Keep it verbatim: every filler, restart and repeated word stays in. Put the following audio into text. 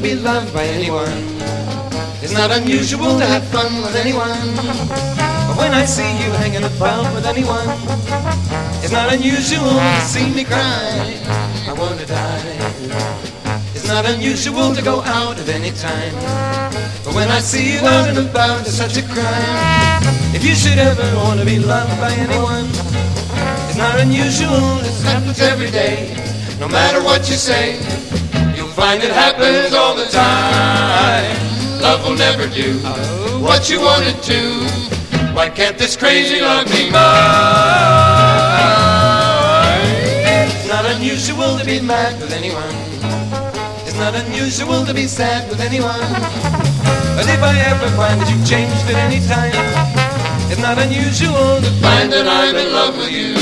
be loved by anyone. It's not unusual to have fun with anyone. But when I see you hanging about with anyone, it's not unusual to see me cry. I wanna die. It's not unusual to go out at any time. But when I see you out and about, it's such a crime. If you should ever want to be loved by anyone, it's not unusual, it happens every day. No matter what you say, you'll find it happens all the time. Love will never do what you want it to. Why can't this crazy love be mine? It's not unusual to be mad with anyone. It's not unusual to be sad with anyone. But if I ever find that you've changed at any time, it's not unusual to find that I'm in love with you.